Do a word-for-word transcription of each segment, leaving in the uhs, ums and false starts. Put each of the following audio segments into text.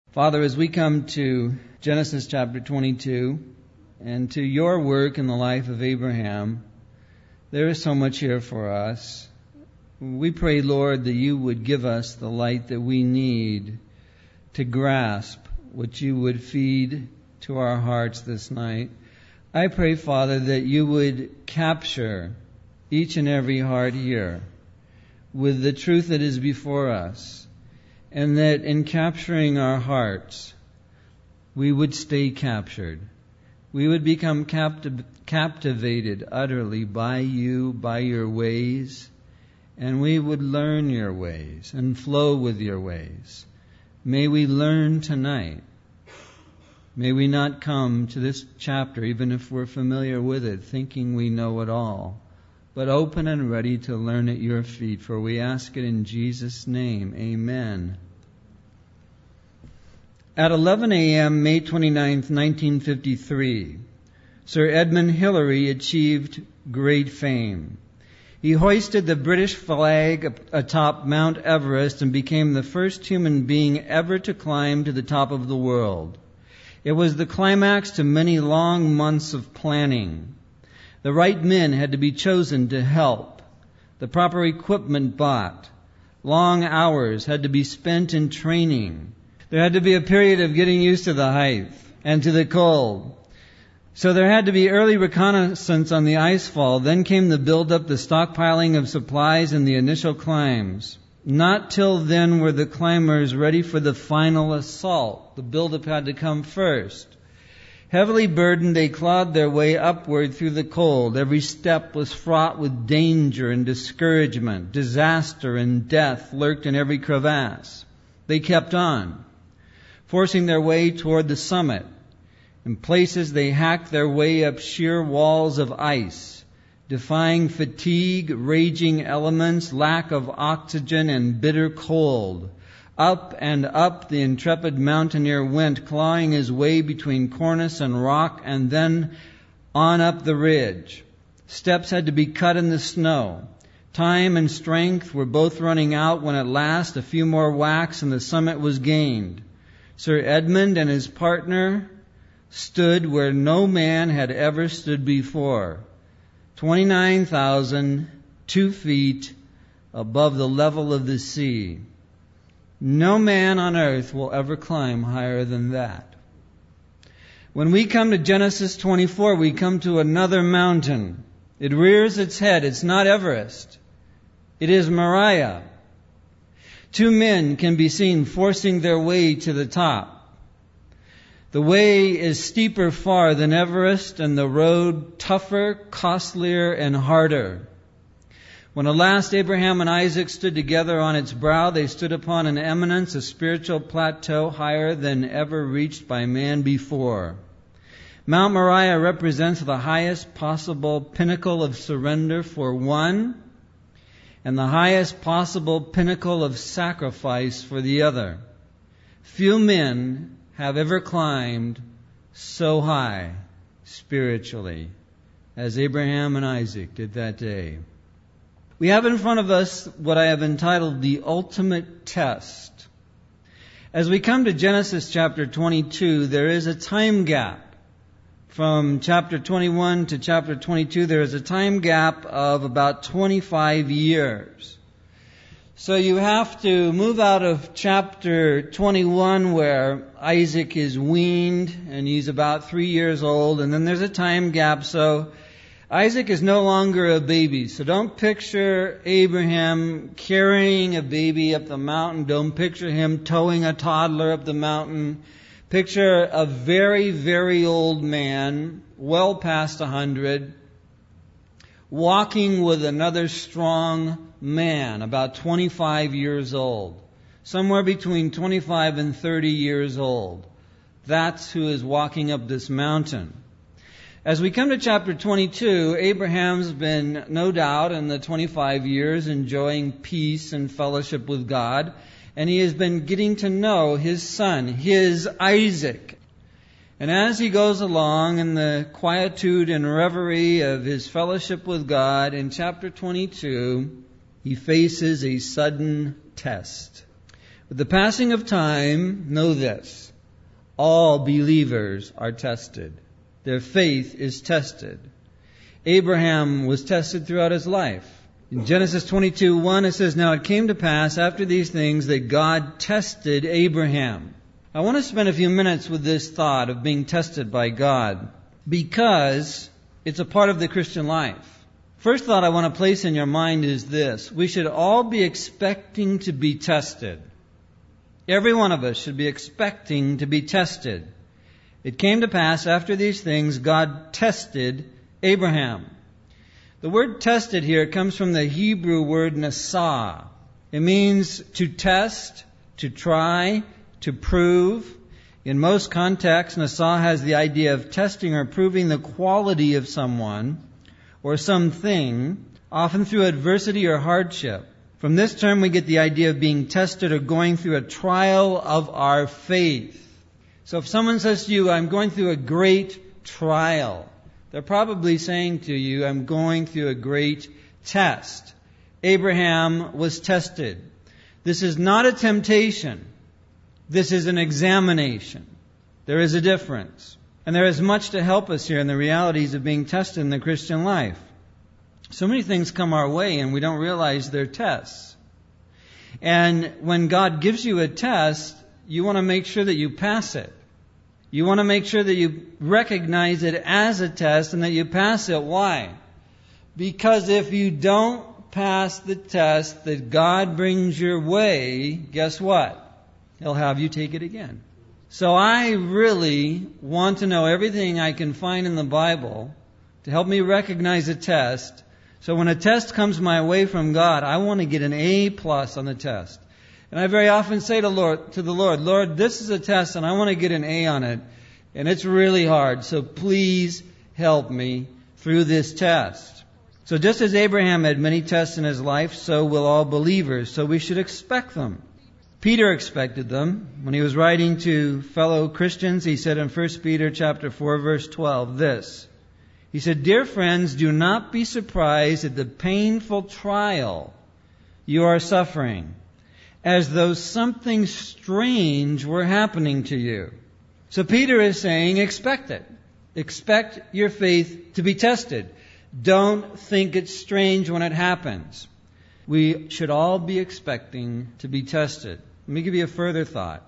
Father, as we come to Genesis chapter twenty-two and to your work in the life of Abraham, there is so much here for us. We pray, Lord, that you would give us the light that we need to grasp what you would feed to our hearts this night. I pray, Father, that you would capture each and every heart here with the truth that is before us, and that in capturing our hearts, we would stay captured. We would become captiv- captivated utterly by you, by your ways, and we would learn your ways and flow with your ways. May we learn tonight. May we not come to this chapter, even if we're familiar with it, thinking we know it all, but open and ready to learn at your feet, for we ask it in Jesus' name. Amen. At eleven a.m., May twenty-ninth, nineteen fifty-three, Sir Edmund Hillary achieved great fame. He hoisted the British flag atop Mount Everest and became the first human being ever to climb to the top of the world. It was the climax to many long months of planning. The right men had to be chosen to help, the proper equipment bought. Long hours had to be spent in training. There had to be a period of getting used to the height and to the cold. So there had to be early reconnaissance on the icefall. Then came the build-up, the stockpiling of supplies, and the initial climbs. Not till then were the climbers ready for the final assault. The build-up had to come first. Heavily burdened, they clawed their way upward through the cold. Every step was fraught with danger and discouragement. Disaster and death lurked in every crevasse. They kept on, forcing their way toward the summit. In places, they hacked their way up sheer walls of ice, defying fatigue, raging elements, lack of oxygen, and bitter cold. Up and up the intrepid mountaineer went, clawing his way between cornice and rock, and then on up the ridge. Steps had to be cut in the snow. Time and strength were both running out when at last a few more whacks and the summit was gained. Sir Edmund and his partner stood where no man had ever stood before, twenty-nine thousand two feet above the level of the sea. No man on earth will ever climb higher than that. When we come to Genesis twenty-four, we come to another mountain. It rears its head. It's not Everest. It is Moriah. Two men can be seen forcing their way to the top. The way is steeper far than Everest, and the road tougher, costlier, and harder. When at last Abraham and Isaac stood together on its brow, they stood upon an eminence, a spiritual plateau higher than ever reached by man before. Mount Moriah represents the highest possible pinnacle of surrender for one, and the highest possible pinnacle of sacrifice for the other. Few men have ever climbed so high spiritually as Abraham and Isaac did that day. We have in front of us what I have entitled the ultimate test. As we come to Genesis chapter twenty-two, there is a time gap. From chapter twenty-one to chapter twenty-two, there is a time gap of about twenty-five years. So you have to move out of chapter twenty-one, where Isaac is weaned and he's about three years old, and then there's a time gap. So Isaac is no longer a baby. So don't picture Abraham carrying a baby up the mountain. Don't picture him towing a toddler up the mountain. Picture a very, very old man, well past a hundred, walking with another strong man, about twenty-five years old. Somewhere between twenty-five and thirty years old. That's who is walking up this mountain. As we come to chapter twenty-two, Abraham's been, no doubt, in the twenty-five years enjoying peace and fellowship with God, and he has been getting to know his son, his Isaac. And as he goes along in the quietude and reverie of his fellowship with God, in chapter twenty-two, he faces a sudden test. With the passing of time, know this: all believers are tested. Their faith is tested. Abraham was tested throughout his life. In Genesis twenty-two one, it says, "Now it came to pass after these things that God tested Abraham." I want to spend a few minutes with this thought of being tested by God, because it's a part of the Christian life. First thought I want to place in your mind is this: we should all be expecting to be tested. Every one of us should be expecting to be tested. It came to pass after these things, God tested Abraham. The word tested here comes from the Hebrew word nasah. It means to test, to try, to prove. In most contexts, nasah has the idea of testing or proving the quality of someone or something, often through adversity or hardship. From this term, we get the idea of being tested or going through a trial of our faith. So if someone says to you, "I'm going through a great trial," they're probably saying to you, "I'm going through a great test." Abraham was tested. This is not a temptation. This is an examination. There is a difference. And there is much to help us here in the realities of being tested in the Christian life. So many things come our way and we don't realize they're tests. And when God gives you a test, you want to make sure that you pass it. You want to make sure that you recognize it as a test and that you pass it. Why? Because if you don't pass the test that God brings your way, guess what? He'll have you take it again. So I really want to know everything I can find in the Bible to help me recognize a test. So when a test comes my way from God, I want to get an A plus on the test. And I very often say to Lord, to the Lord, "Lord, this is a test and I want to get an A on it. And it's really hard. So please help me through this test." So just as Abraham had many tests in his life, so will all believers. So we should expect them. Peter expected them. When he was writing to fellow Christians, he said in First Peter chapter four, verse twelve, this. He said, "Dear friends, do not be surprised at the painful trial you are suffering, as though something strange were happening to you." So Peter is saying, expect it. Expect your faith to be tested. Don't think it's strange when it happens. We should all be expecting to be tested. Let me give you a further thought.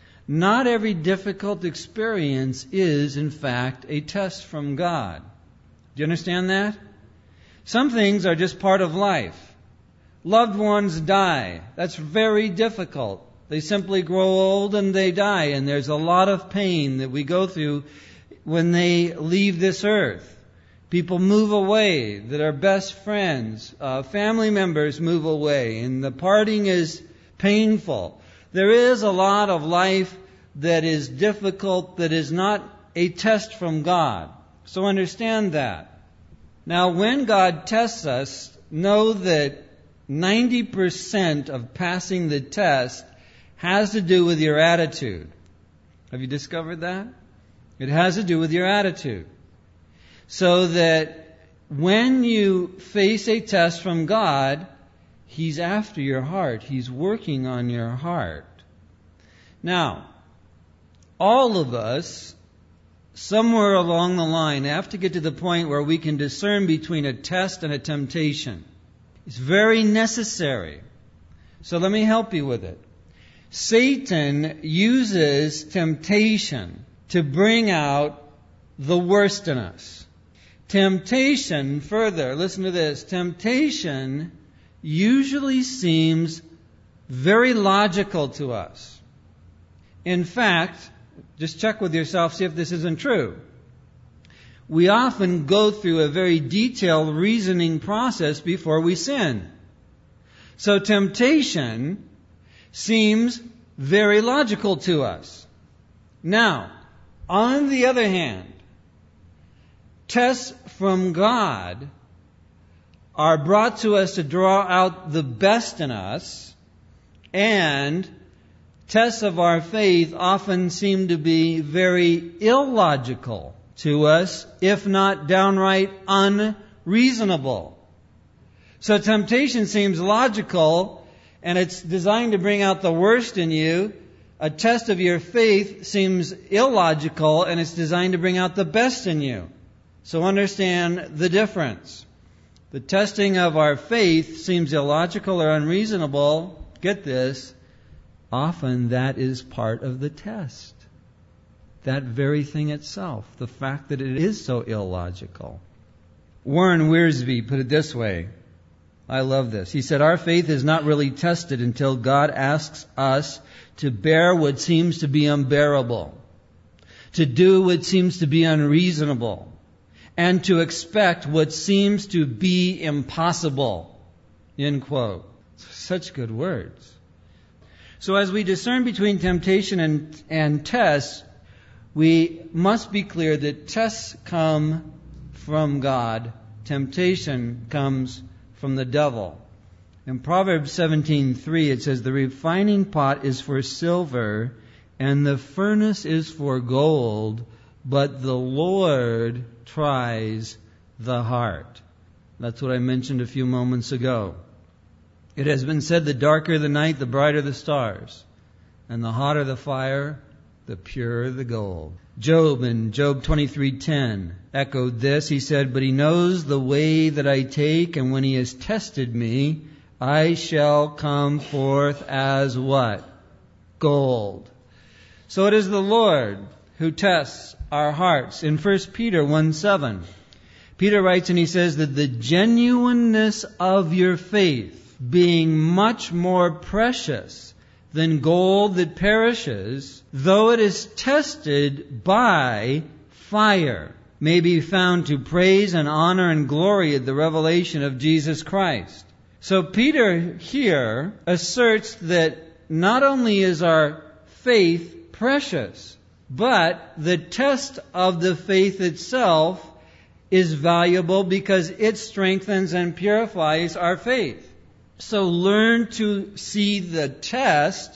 Not every difficult experience is, in fact, a test from God. Do you understand that? Some things are just part of life. Loved ones die. That's very difficult. They simply grow old and they die, and there's a lot of pain that we go through when they leave this earth. People move away that are best friends. Uh, family members move away, and the parting is painful. There is a lot of life that is difficult, that is not a test from God. So understand that. Now, when God tests us, know that ninety percent of passing the test has to do with your attitude. Have you discovered that? It has to do with your attitude. So that when you face a test from God, He's after your heart. He's working on your heart. Now, all of us, somewhere along the line, have to get to the point where we can discern between a test and a temptation. It's very necessary. So let me help you with it. Satan uses temptation to bring out the worst in us. Temptation, further, listen to this. Temptation usually seems very logical to us. In fact, just check with yourself, see if this isn't true. We often go through a very detailed reasoning process before we sin. So temptation seems very logical to us. Now, on the other hand, tests from God are brought to us to draw out the best in us, and tests of our faith often seem to be very illogical to us, if not downright unreasonable. So temptation seems logical, and it's designed to bring out the worst in you, a test of your faith seems illogical, and it's designed to bring out the best in you. So understand the difference. The testing of our faith seems illogical or unreasonable. Get this. Often that is part of the test. That very thing itself. The fact that it is so illogical. Warren Wiersbe put it this way. I love this. He said, our faith is not really tested until God asks us to bear what seems to be unbearable, to do what seems to be unreasonable, and to expect what seems to be impossible. End quote. Such good words. So as we discern between temptation and, and tests, we must be clear that tests come from God. Temptation comes from the devil. In Proverbs seventeen three, it says, the refining pot is for silver, and the furnace is for gold, but the Lord tries the heart. That's what I mentioned a few moments ago. It has been said, the darker the night, the brighter the stars, and the hotter the fire, the purer the gold. Job in Job twenty-three ten echoed this. He said, but he knows the way that I take, and when he has tested me, I shall come forth as what? Gold. So it is the Lord who tests our hearts. In First Peter one seven, Peter writes and he says that the genuineness of your faith, being much more precious than gold that perishes, though it is tested by fire, may be found to praise and honor and glory at the revelation of Jesus Christ. So Peter here asserts that not only is our faith precious, but the test of the faith itself is valuable because it strengthens and purifies our faith. So learn to see the test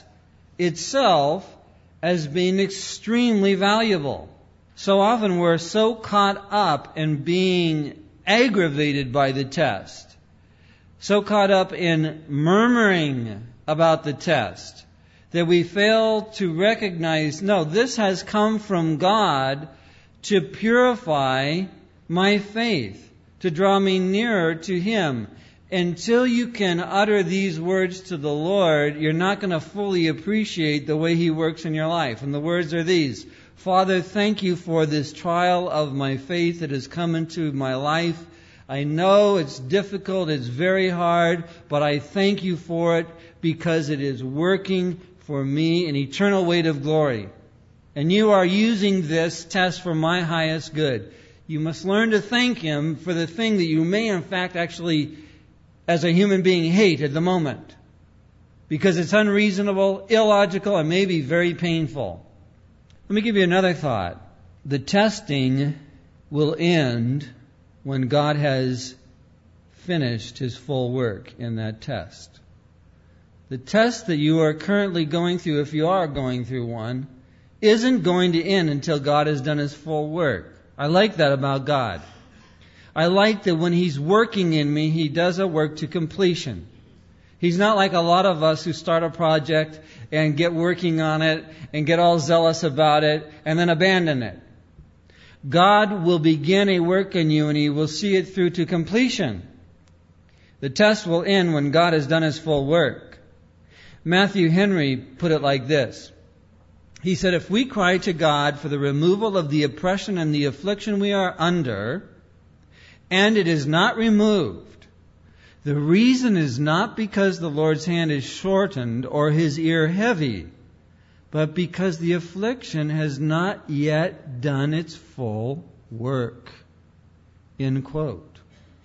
itself as being extremely valuable. So often we're so caught up in being aggravated by the test, so caught up in murmuring about the test, that we fail to recognize, no, this has come from God to purify my faith, to draw me nearer to Him. Until you can utter these words to the Lord, you're not going to fully appreciate the way He works in your life. And the words are these: Father, thank you for this trial of my faith that has come into my life. I know it's difficult, it's very hard, but I thank you for it because it is working for me an eternal weight of glory. And you are using this test for my highest good. You must learn to thank Him for the thing that you may in fact actually, as a human being, hate at the moment, because it's unreasonable, illogical, and maybe very painful. Let me give you another thought. The testing will end when God has finished His full work in that test. The test that you are currently going through, if you are going through one, isn't going to end until God has done His full work. I like that about God. I like that when He's working in me, He does a work to completion. He's not like a lot of us who start a project and get working on it and get all zealous about it and then abandon it. God will begin a work in you and He will see it through to completion. The test will end when God has done His full work. Matthew Henry put it like this. He said, if we cry to God for the removal of the oppression and the affliction we are under, and it is not removed, the reason is not because the Lord's hand is shortened or His ear heavy, but because the affliction has not yet done its full work. End quote.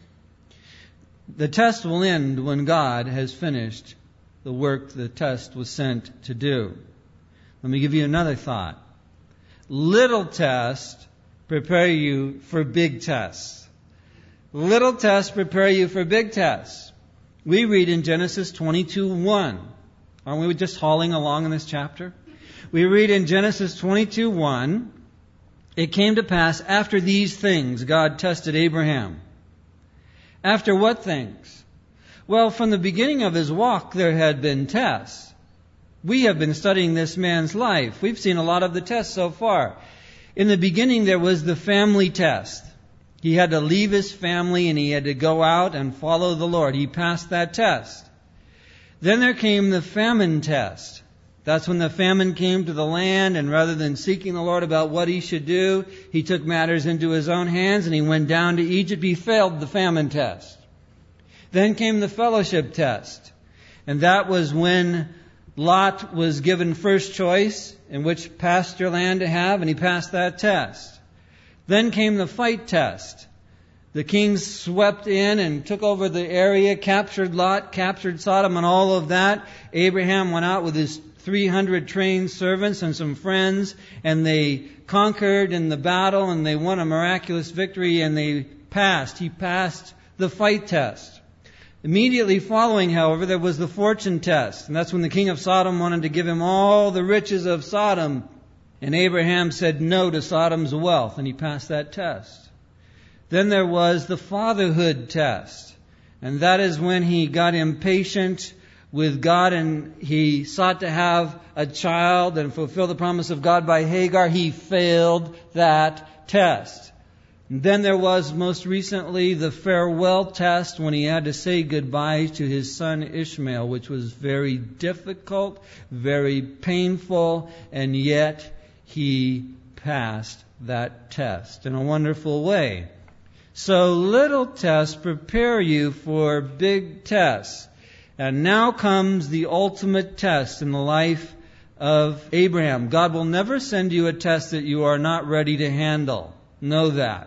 The test will end when God has finished the work the test was sent to do. Let me give you another thought. Little tests prepare you for big tests. Little tests prepare you for big tests. We read in Genesis twenty-two one. Aren't we just hauling along in this chapter? We read in Genesis twenty-two one, it came to pass after these things God tested Abraham. After what things? Well, from the beginning of his walk, there had been tests. We have been studying this man's life. We've seen a lot of the tests so far. In the beginning, there was the family test. He had to leave his family and he had to go out and follow the Lord. He passed that test. Then there came the famine test. That's when the famine came to the land, and rather than seeking the Lord about what he should do, he took matters into his own hands and he went down to Egypt. He failed the famine test. Then came the fellowship test. And that was when Lot was given first choice in which pasture land to have, and he passed that test. Then came the fight test. The kings swept in and took over the area, captured Lot, captured Sodom and all of that. Abraham went out with his three hundred trained servants and some friends, and they conquered in the battle, and they won a miraculous victory, and they passed. He passed the fight test. Immediately following, however, there was the fortune test. And that's when the king of Sodom wanted to give him all the riches of Sodom. And Abraham said no to Sodom's wealth, and he passed that test. Then there was the fatherhood test. And that is when he got impatient with God and he sought to have a child and fulfill the promise of God by Hagar. He failed that test. Then there was most recently the farewell test when he had to say goodbye to his son Ishmael, which was very difficult, very painful, and yet he passed that test in a wonderful way. So little tests prepare you for big tests. And now comes the ultimate test in the life of Abraham. God will never send you a test that you are not ready to handle. Know that.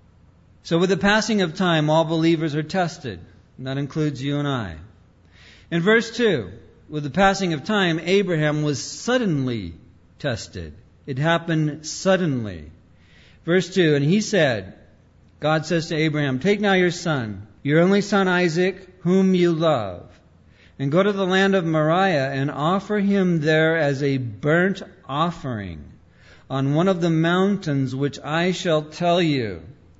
So with the passing of time, all believers are tested. And that includes you and I. In verse two, with the passing of time, Abraham was suddenly tested. It happened suddenly. Verse two, and he said, God says to Abraham, take now your son, your only son Isaac, whom you love, and go to the land of Moriah and offer him there as a burnt offering on one of the mountains which I shall tell you.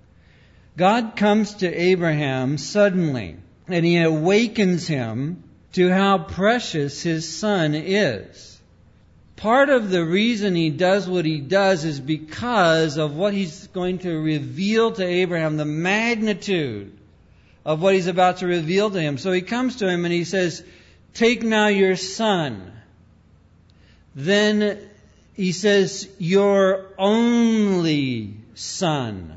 God comes to Abraham suddenly, and he awakens him to how precious his son is. Part of the reason he does what he does is because of what he's going to reveal to Abraham, the magnitude of what he's about to reveal to him. So he comes to him and he says, take now your son. Then he says, your only son.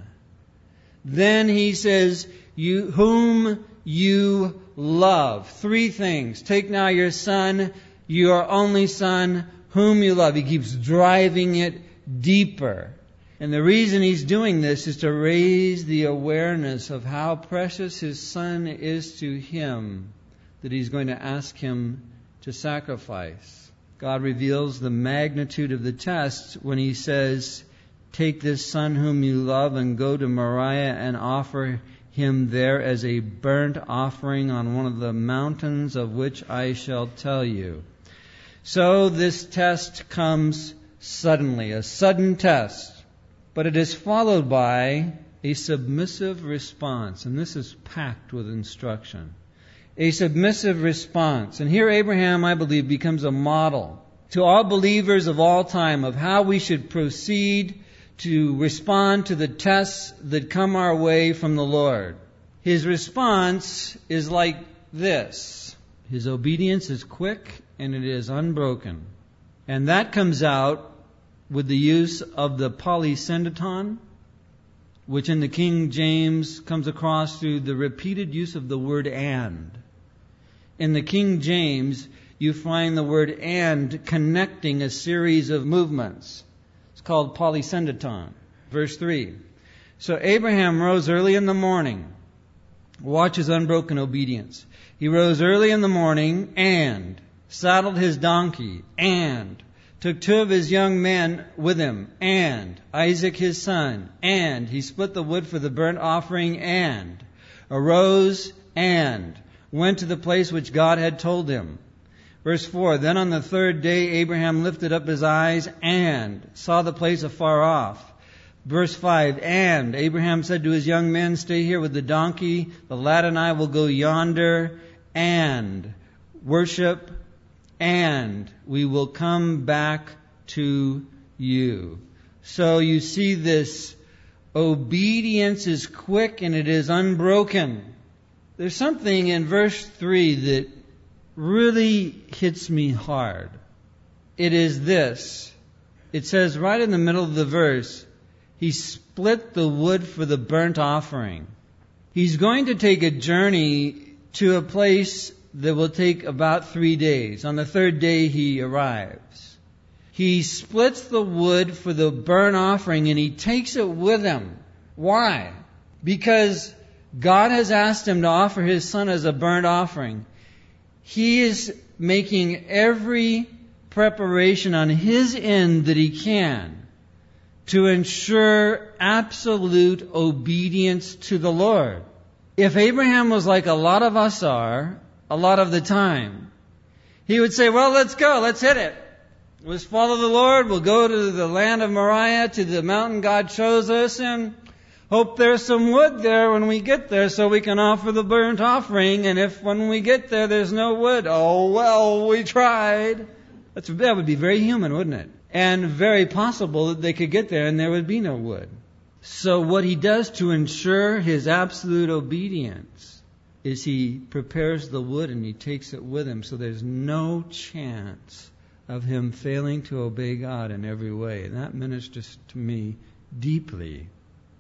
Then he says, you, whom you love. Three things. Take now your son, your only son, whom you love. He keeps driving it deeper. And the reason he's doing this is to raise the awareness of how precious his son is to him, that he's going to ask him to sacrifice. God reveals the magnitude of the test when he says, take this son whom you love and go to Moriah and offer him there as a burnt offering on one of the mountains of which I shall tell you. So this test comes suddenly, a sudden test. But it is followed by a submissive response. And this is packed with instruction. A submissive response. And here Abraham, I believe, becomes a model to all believers of all time of how we should proceed to respond to the tests that come our way from the Lord. His response is like this. His obedience is quick and it is unbroken. And that comes out with the use of the polysendeton, which in the King James comes across through the repeated use of the word and. In the King James, you find the word and connecting a series of movements. It's called polysendeton. Verse three. So Abraham rose early in the morning. Watch his unbroken obedience. He rose early in the morning and saddled his donkey and took two of his young men with him, and Isaac his son, and he split the wood for the burnt offering, and arose and went to the place which God had told him. Verse four, then on the third day Abraham lifted up his eyes and saw the place afar off. Verse five, and Abraham said to his young men, stay here with the donkey, the lad and I will go yonder and worship, and we will come back to you. So you see, this obedience is quick and it is unbroken. There's something in verse three that really hits me hard. It is this. It says right in the middle of the verse, he split the wood for the burnt offering. He's going to take a journey to a place that will take about three days. On the third day he arrives. He splits the wood for the burnt offering and he takes it with him. Why? Because God has asked him to offer his son as a burnt offering. He is making every preparation on his end that he can to ensure absolute obedience to the Lord. If Abraham was like a lot of us are, a lot of the time, he would say, well, let's go, let's hit it. Let's follow the Lord, we'll go to the land of Moriah, to the mountain God shows us, and hope there's some wood there when we get there so we can offer the burnt offering. And if when we get there there's no wood, oh well, we tried. That's, that would be very human, wouldn't it? And very possible that they could get there and there would be no wood. So what he does to ensure his absolute obedience is he prepares the wood and he takes it with him, so there's no chance of him failing to obey God in every way. And that ministers to me deeply.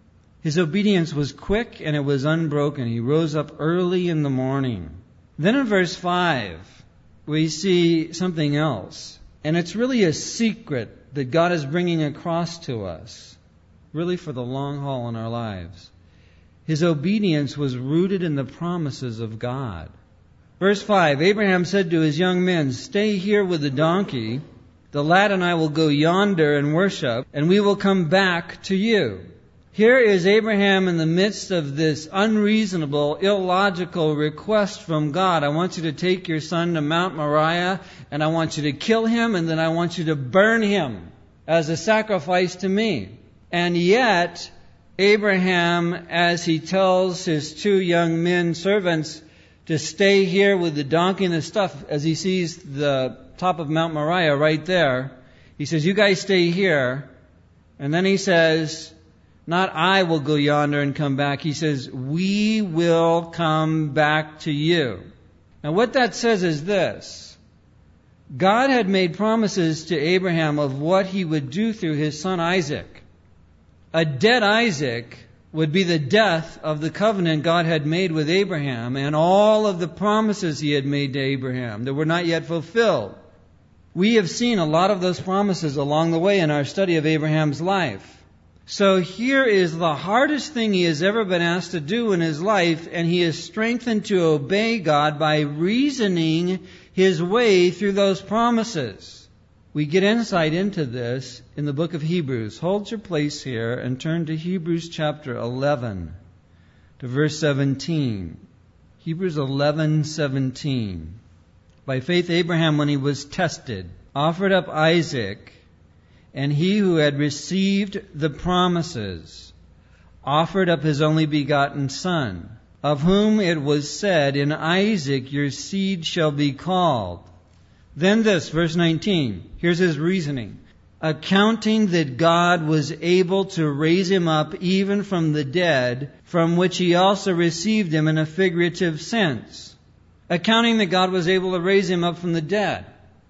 His obedience was quick and it was unbroken. He rose up early in the morning. Then in verse five, we see something else. And it's really a secret that God is bringing across to us, really for the long haul in our lives. His obedience was rooted in the promises of God. Verse five, Abraham said to his young men, stay here with the donkey. The lad and I will go yonder and worship, and we will come back to you. Here is Abraham in the midst of this unreasonable, illogical request from God. I want you to take your son to Mount Moriah, and I want you to kill him, and then I want you to burn him as a sacrifice to me. And yet, Abraham, as he tells his two young men servants to stay here with the donkey and the stuff, as he sees the top of Mount Moriah right there, he says, you guys stay here. And then he says, not I will go yonder and come back. He says, we will come back to you. Now what that says is this. God had made promises to Abraham of what he would do through his son Isaac. A dead Isaac would be the death of the covenant God had made with Abraham and all of the promises he had made to Abraham that were not yet fulfilled. We have seen a lot of those promises along the way in our study of Abraham's life. So here is the hardest thing he has ever been asked to do in his life, and he is strengthened to obey God by reasoning his way through those promises. We get insight into this in the book of Hebrews. Hold your place here and turn to Hebrews chapter eleven, to verse seventeen. Hebrews eleven seventeen. By faith Abraham, when he was tested, offered up Isaac, and he who had received the promises offered up his only begotten son, of whom it was said, in Isaac your seed shall be called. Then this, verse nineteen, here's his reasoning. Accounting that God was able to raise him up even from the dead, from which he also received him in a figurative sense. Accounting that God was able to raise him up from the dead.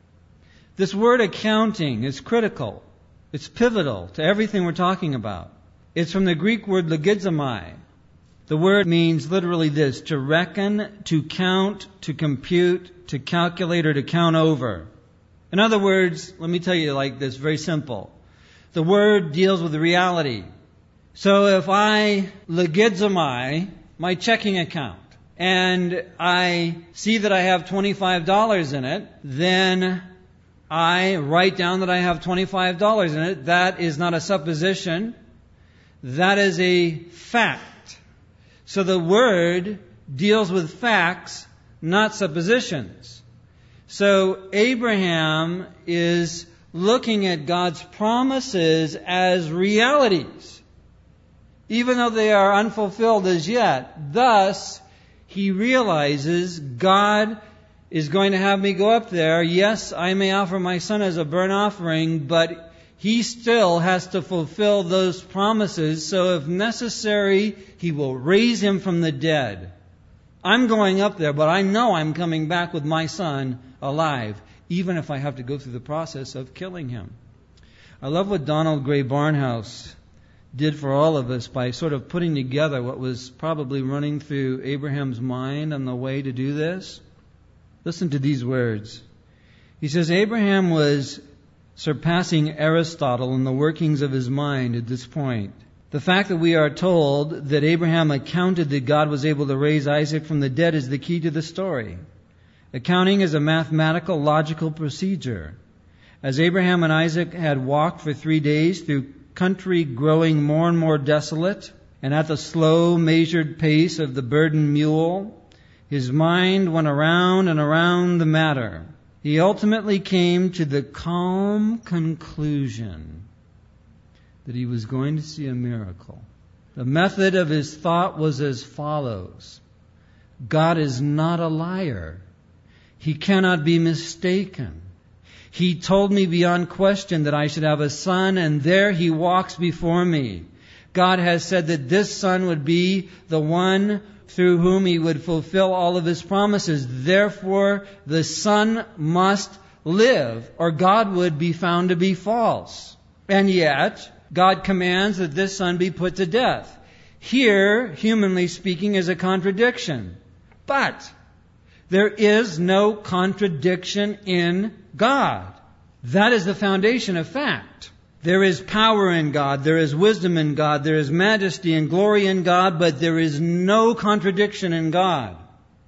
This word accounting is critical. It's pivotal to everything we're talking about. It's from the Greek word logizomai. The word means literally this: to reckon, to count, to compute, to calculate, or to count over. In other words, let me tell you like this, very simple. The word deals with reality. So if I logizomai my checking account, and I see that I have twenty-five dollars in it, then I write down that I have twenty-five dollars in it. That is not a supposition. That is a fact. So the word deals with facts, not suppositions. So Abraham is looking at God's promises as realities, even though they are unfulfilled as yet. Thus, he realizes God is going to have me go up there. Yes, I may offer my son as a burnt offering, but he still has to fulfill those promises. So if necessary, he will raise him from the dead. I'm going up there, but I know I'm coming back with my son alive, even if I have to go through the process of killing him. I love what Donald Gray Barnhouse did for all of us by sort of putting together what was probably running through Abraham's mind on the way to do this. Listen to these words. He says, Abraham was surpassing Aristotle in the workings of his mind at this point. The fact that we are told that Abraham accounted that God was able to raise Isaac from the dead is the key to the story. Accounting is a mathematical, logical procedure. As Abraham and Isaac had walked for three days through country growing more and more desolate, and at the slow, measured pace of the burdened mule, his mind went around and around the matter. He ultimately came to the calm conclusion that he was going to see a miracle. The method of his thought was as follows. God is not a liar. He cannot be mistaken. He told me beyond question that I should have a son, and there he walks before me. God has said that this son would be the one through whom he would fulfill all of his promises. Therefore, the son must live, or God would be found to be false. And yet, God commands that this son be put to death. Here, humanly speaking, is a contradiction. But there is no contradiction in God. That is the foundation of fact. There is power in God, there is wisdom in God, there is majesty and glory in God, but there is no contradiction in God.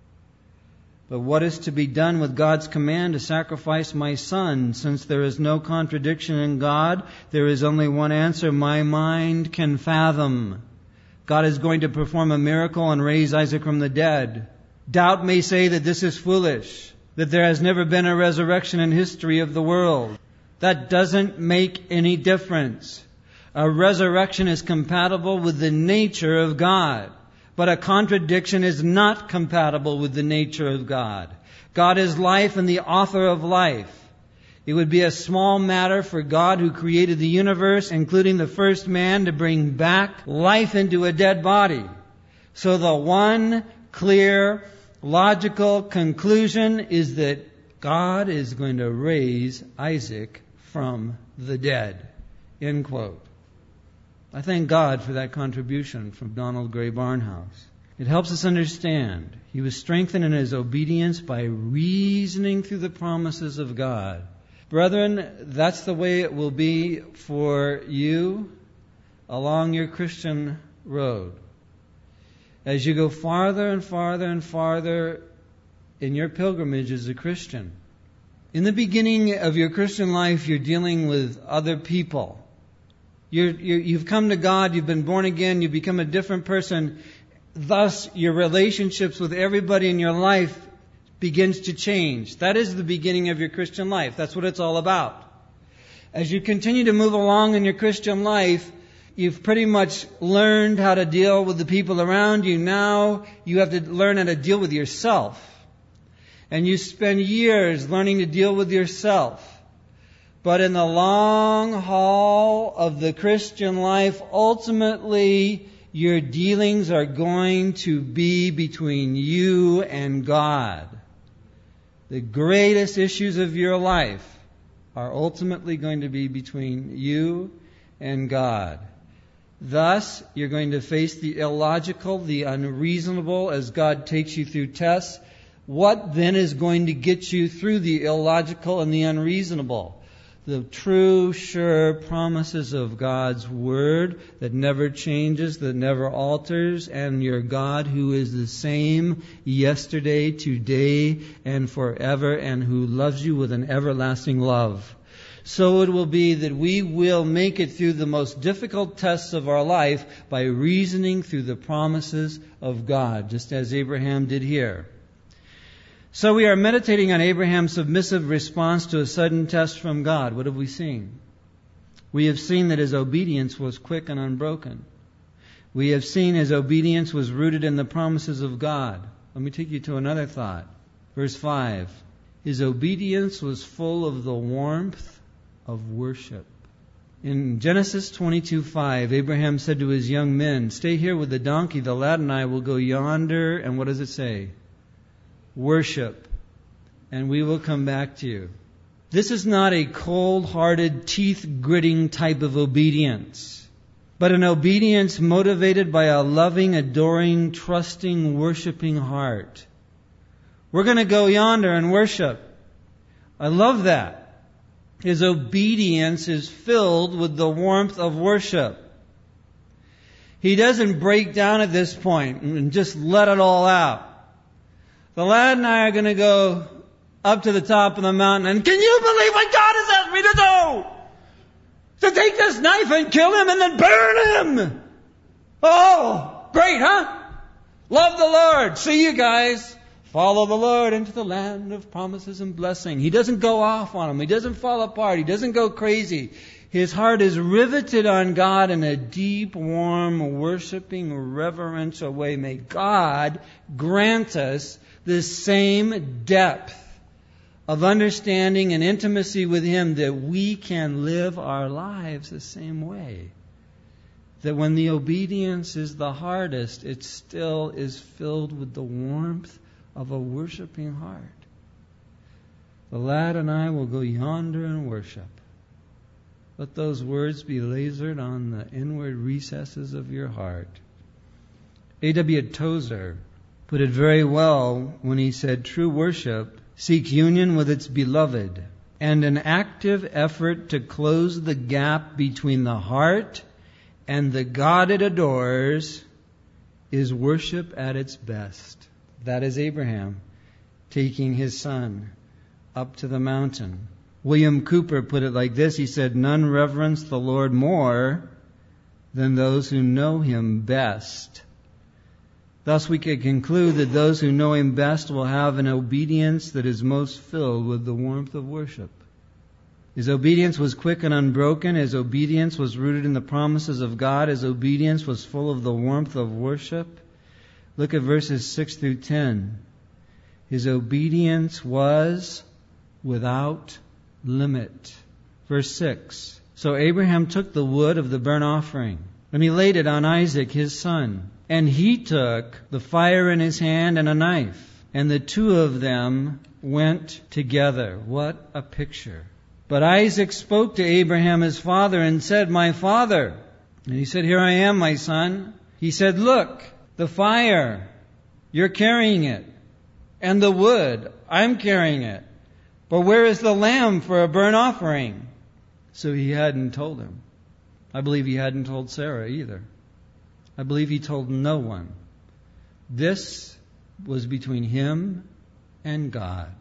But what is to be done with God's command to sacrifice my son? Since there is no contradiction in God, there is only one answer my mind can fathom. God is going to perform a miracle and raise Isaac from the dead. Doubt may say that this is foolish, that there has never been a resurrection in history of the world. That doesn't make any difference. A resurrection is compatible with the nature of God, but a contradiction is not compatible with the nature of God. God is life and the author of life. It would be a small matter for God, who created the universe, including the first man, to bring back life into a dead body. So the one clear, logical conclusion is that God is going to raise Isaac from the dead. End quote. I thank God for that contribution from Donald Gray Barnhouse. It helps us understand he was strengthened in his obedience by reasoning through the promises of God. Brethren, that's the way it will be for you along your Christian road. As you go farther and farther and farther in your pilgrimage as a Christian, in the beginning of your Christian life, you're dealing with other people. You're, you're, you've come to God, you've been born again, you become a different person. Thus, your relationships with everybody in your life begins to change. That is the beginning of your Christian life. That's what it's all about. As you continue to move along in your Christian life, you've pretty much learned how to deal with the people around you. Now you have to learn how to deal with yourself. And you spend years learning to deal with yourself. But in the long haul of the Christian life, ultimately your dealings are going to be between you and God. The greatest issues of your life are ultimately going to be between you and God. Thus, you're going to face the illogical, the unreasonable, as God takes you through tests. What then is going to get you through the illogical and the unreasonable? The true, sure promises of God's Word that never changes, that never alters, and your God who is the same yesterday, today, and forever, and who loves you with an everlasting love. So it will be that we will make it through the most difficult tests of our life by reasoning through the promises of God, just as Abraham did here. So we are meditating on Abraham's submissive response to a sudden test from God. What have we seen? We have seen that his obedience was quick and unbroken. We have seen his obedience was rooted in the promises of God. Let me take you to another thought. Verse five. His obedience was full of the warmth of worship. In Genesis twenty-two five, Abraham said to his young men, "Stay here with the donkey. The lad and I will go yonder." And what does it say? Worship. And we will come back to you. This is not a cold-hearted, teeth-gritting type of obedience, but an obedience motivated by a loving, adoring, trusting, worshiping heart. We're going to go yonder and worship. I love that. His obedience is filled with the warmth of worship. He doesn't break down at this point and just let it all out. The lad and I are going to go up to the top of the mountain, and can you believe what God has asked me to do? To take this knife and kill him and then burn him. Oh, great, huh? Love the Lord. See you guys. Follow the Lord into the land of promises and blessing. He doesn't go off on him. He doesn't fall apart. He doesn't go crazy. His heart is riveted on God in a deep, warm, worshiping, reverential way. May God grant us the same depth of understanding and intimacy with Him, that we can live our lives the same way. That when the obedience is the hardest, it still is filled with the warmth of a worshiping heart. The lad and I will go yonder and worship. Let those words be lasered on the inward recesses of your heart. A W Tozer put it very well when he said, "True worship seeks union with its beloved, and an active effort to close the gap between the heart and the God it adores is worship at its best." That is Abraham taking his son up to the mountain. William Cooper put it like this. He said, "None reverence the Lord more than those who know Him best." Thus we can conclude that those who know Him best will have an obedience that is most filled with the warmth of worship. His obedience was quick and unbroken. His obedience was rooted in the promises of God. His obedience was full of the warmth of worship. Look at verses six through ten. His obedience was without limit. Verse six. So Abraham took the wood of the burnt offering, and he laid it on Isaac his son. And he took the fire in his hand and a knife, and the two of them went together. What a picture. But Isaac spoke to Abraham his father and said, "My father." And he said, "Here I am, my son." He said, "Look, the fire, you're carrying it, and the wood, I'm carrying it. But where is the lamb for a burnt offering?" So he hadn't told him. I believe he hadn't told Sarah either. I believe he told no one. This was between him and God.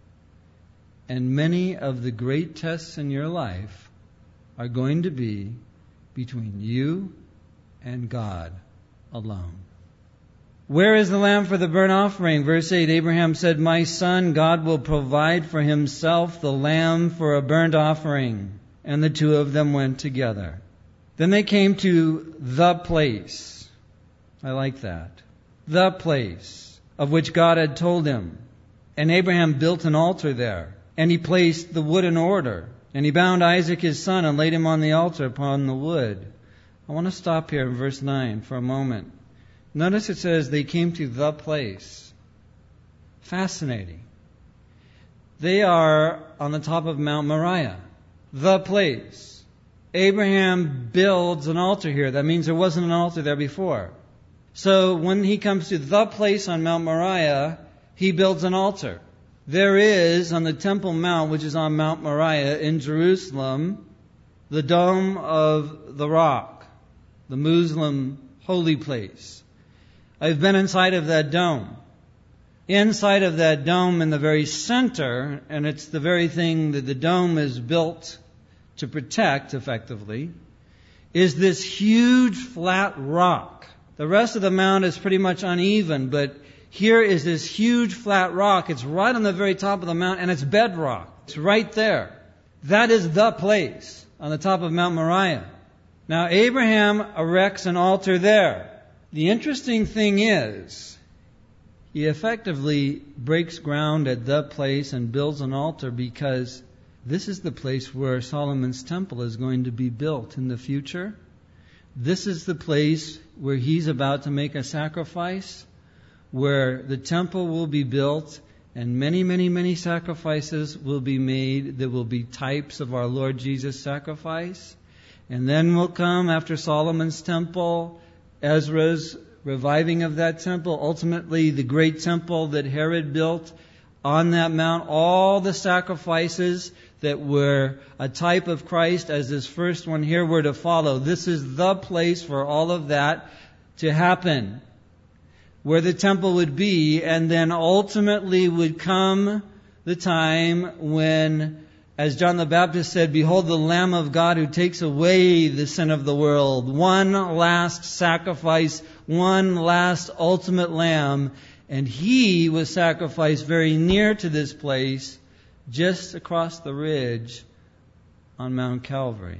And many of the great tests in your life are going to be between you and God alone. Where is the lamb for the burnt offering? Verse eight, Abraham said, "My son, God will provide for Himself the lamb for a burnt offering." And the two of them went together. Then they came to the place. I like that. The place of which God had told him. And Abraham built an altar there. And he placed the wood in order. And he bound Isaac his son and laid him on the altar upon the wood. I want to stop here in verse nine for a moment. Notice it says they came to the place. Fascinating. They are on the top of Mount Moriah. The place. Abraham builds an altar here. That means there wasn't an altar there before. So when he comes to the place on Mount Moriah, he builds an altar. There is on the Temple Mount, which is on Mount Moriah in Jerusalem, the Dome of the Rock, the Muslim holy place. I've been inside of that dome. Inside of that dome in the very center, and it's the very thing that the dome is built to protect effectively, is this huge flat rock. The rest of the mount is pretty much uneven, but here is this huge flat rock. It's right on the very top of the mount, and it's bedrock. It's right there. That is the place on the top of Mount Moriah. Now, Abraham erects an altar there. The interesting thing is, he effectively breaks ground at the place and builds an altar because this is the place where Solomon's temple is going to be built in the future. This is the place where he's about to make a sacrifice, where the temple will be built and many, many, many sacrifices will be made that will be types of our Lord Jesus' sacrifice. And then will come, after Solomon's temple, Ezra's reviving of that temple, ultimately the great temple that Herod built on that mount, all the sacrifices that were a type of Christ as this first one here were to follow. This is the place for all of that to happen, where the temple would be, and then ultimately would come the time when, as John the Baptist said, "Behold the Lamb of God who takes away the sin of the world." One last sacrifice, one last ultimate lamb, and he was sacrificed very near to this place, just across the ridge on Mount Calvary.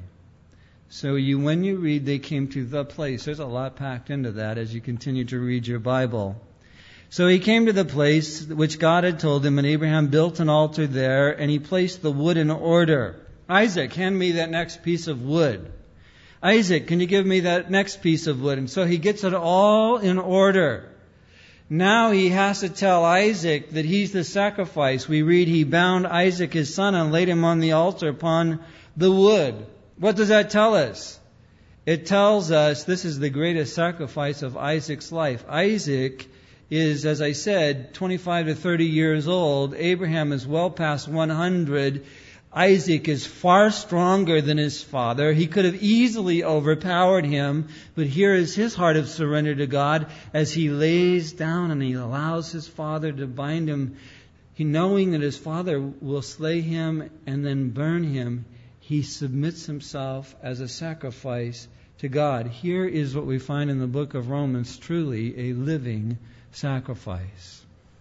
So you, when you read, they came to the place, there's a lot packed into that as you continue to read your Bible. So he came to the place which God had told him, and Abraham built an altar there, and he placed the wood in order. Isaac, hand me that next piece of wood. Isaac, can you give me that next piece of wood? And so he gets it all in order. Now he has to tell Isaac that he's the sacrifice. We read he bound Isaac his son and laid him on the altar upon the wood. What does that tell us? It tells us this is the greatest sacrifice of Isaac's life. Isaac is, as I said, twenty-five to thirty years old. Abraham is well past one hundred. Isaac is far stronger than his father. He could have easily overpowered him, but here is his heart of surrender to God as he lays down and he allows his father to bind him. He, knowing that his father will slay him and then burn him, he submits himself as a sacrifice to God. Here is what we find in the book of Romans, truly a living sacrifice.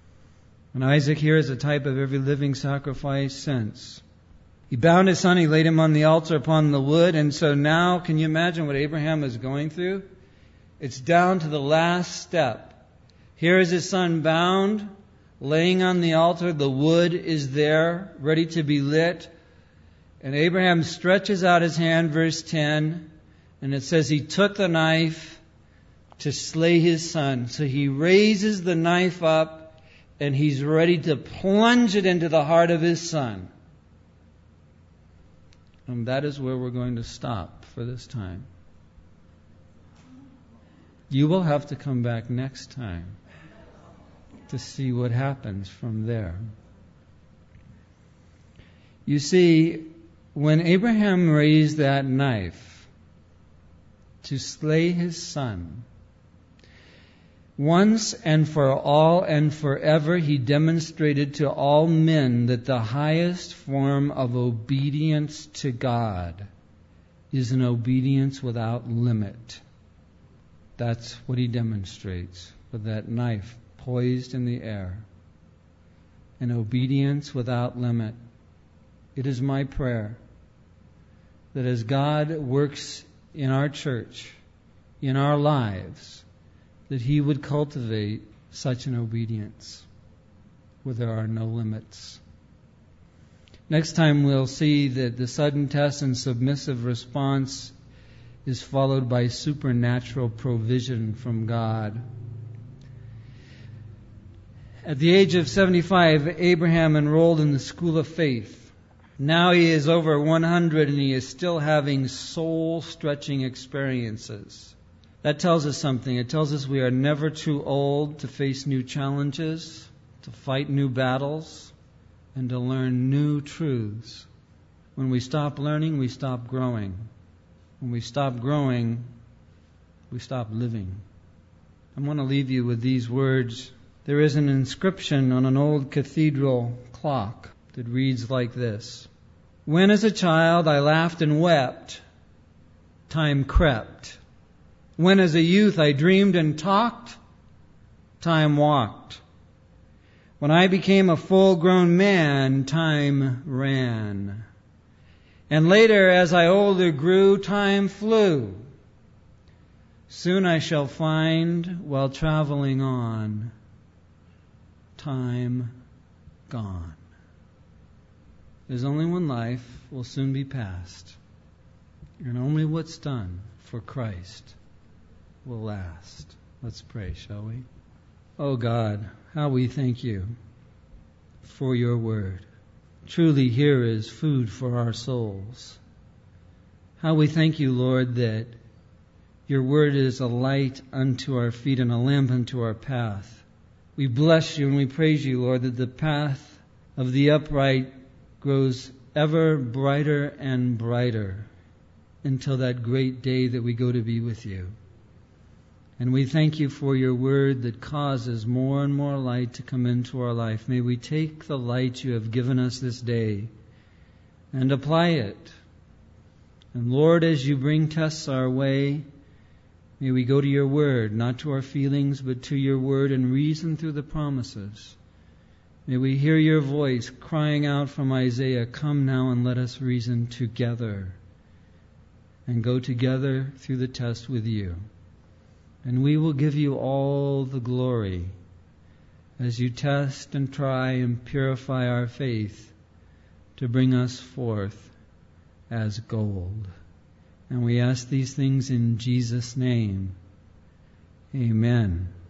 And Isaac here is a type of every living sacrifice since. He bound his son, he laid him on the altar upon the wood, and so now, can you imagine what Abraham is going through? It's down to the last step. Here is his son bound, laying on the altar, the wood is there, ready to be lit, and Abraham stretches out his hand, verse ten, and it says he took the knife to slay his son. So he raises the knife up, and he's ready to plunge it into the heart of his son. And that is where we're going to stop for this time. You will have to come back next time to see what happens from there. You see, when Abraham raised that knife to slay his son, once and for all and forever, he demonstrated to all men that the highest form of obedience to God is an obedience without limit. That's what he demonstrates with that knife poised in the air. An obedience without limit. It is my prayer that as God works in our church, in our lives, that He would cultivate such an obedience where there are no limits. Next time we'll see that the sudden test and submissive response is followed by supernatural provision from God. At the age of seventy-five, Abraham enrolled in the school of faith. Now he is over one hundred and he is still having soul-stretching experiences. That tells us something. It tells us we are never too old to face new challenges, to fight new battles, and to learn new truths. When we stop learning, we stop growing. When we stop growing, we stop living. I want to leave you with these words. There is an inscription on an old cathedral clock that reads like this. When as a child I laughed and wept, time crept. When as a youth I dreamed and talked, time walked. When I became a full-grown man, time ran. And later, as I older grew, time flew. Soon I shall find, while traveling on, time gone. There's only one life, will soon be past, and only what's done for Christ will last. Let's pray, shall we? Oh God, how we thank you for your word. Truly here is food for our souls. How we thank you, Lord, that your word is a light unto our feet and a lamp unto our path. We bless you and we praise you, Lord, that the path of the upright grows ever brighter and brighter until that great day that we go to be with you. And we thank you for your word that causes more and more light to come into our life. May we take the light you have given us this day and apply it. And Lord, as you bring tests our way, may we go to your word, not to our feelings, but to your word and reason through the promises. May we hear your voice crying out from Isaiah, "Come now and let us reason together," and go together through the test with you. And we will give you all the glory as you test and try and purify our faith to bring us forth as gold. And we ask these things in Jesus' name. Amen.